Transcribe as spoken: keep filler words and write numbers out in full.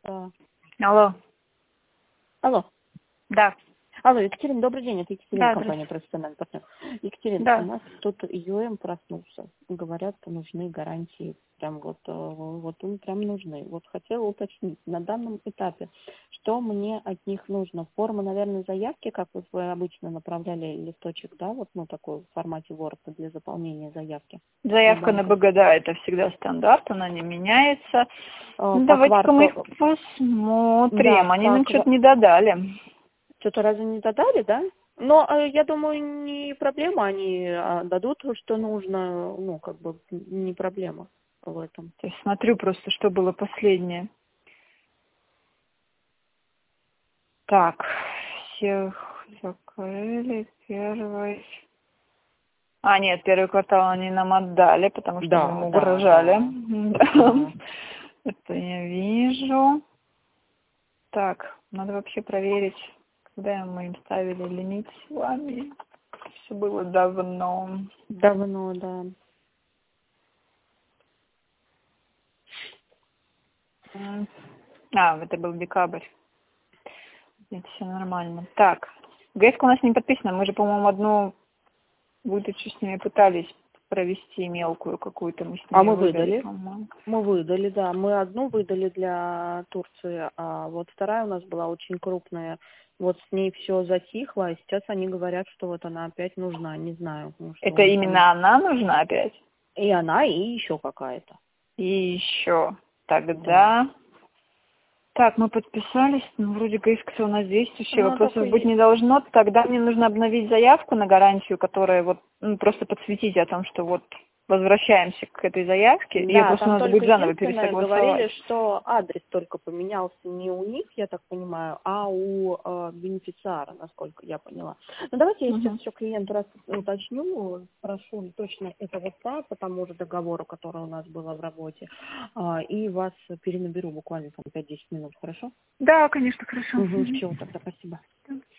Да. Алло. Алло. Да. Алло, Екатерина, добрый день. Это Екатерина, Да, компания «Профессиональный партнер». Екатерина, Да. у нас тут ЮМ проснулся. Говорят, нужны гарантии. Прям вот, э, вот им прям нужны. Вот хотела уточнить на данном этапе, что мне от них нужно. Форма, наверное, заявки, как вот вы обычно направляли листочек, да, вот ну такой в формате Word для заполнения заявки. Заявка на БГ, да, это всегда стандарт, она не меняется. По Давайте-ка мы их кварталу. посмотрим. Да, Они по нам ква- что-то не додали. Что-то разве не додали, да? Но э, я думаю, не проблема, они а, дадут, что нужно, ну, как бы не проблема в этом. То есть смотрю просто, что было последнее. Так, всех закрыли, первый... А, нет, первый квартал они нам отдали, потому что мы Да, ему да, угрожали. да. Да. Это я вижу. Так, надо вообще проверить, когда мы им ставили лимит с вами. Все было давно. Давно, да. М. А, это был декабрь. Это все нормально. Так, ГЭСК у нас не подписана. Мы же, по-моему, одну выдачу с ними пытались провести мелкую какую-то. Мы с А ними мы выдали, выдали? по-моему. Мы выдали, да. Мы одну выдали для Турции, а вот вторая у нас была очень крупная. Вот с ней все затихло, и сейчас они говорят, что вот она опять нужна. Не знаю, ну, что Это у них там. именно она нужна опять? И она, и еще какая-то. И еще. Да. Тогда... Так, мы подписались, ну, вроде ГЭСК-то у нас действующий, Ну, так вопросов и быть есть. не должно. Тогда мне нужно обновить заявку на гарантию, которая вот, ну, просто подсветить о том, что вот возвращаемся к этой заявке. Ее Да, просто там надо только будет заново единственное, пересогласовать. говорили, что адрес только поменялся не у них, я так понимаю, а у э, бенефициара, насколько я поняла. Ну, давайте я сейчас Мгм. еще клиенту раз уточню, спрошу точно это вот так, по тому же договору, который у нас был в работе, а, и вас перенаберу буквально там пять-десять минут, хорошо? Да, конечно, хорошо. Угу, Мгм. все, тогда спасибо.